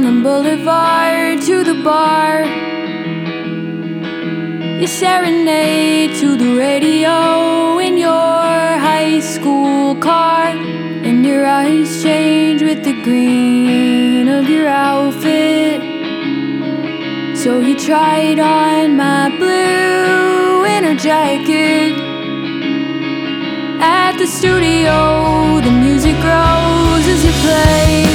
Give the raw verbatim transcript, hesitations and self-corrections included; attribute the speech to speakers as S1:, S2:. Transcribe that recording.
S1: Brooklyn Boulevard to the bar. You serenade to the radio in your high school car, and your eyes change with the green of your outfit. So you tried on my blue winter jacket. At the studio, the music grows as you play.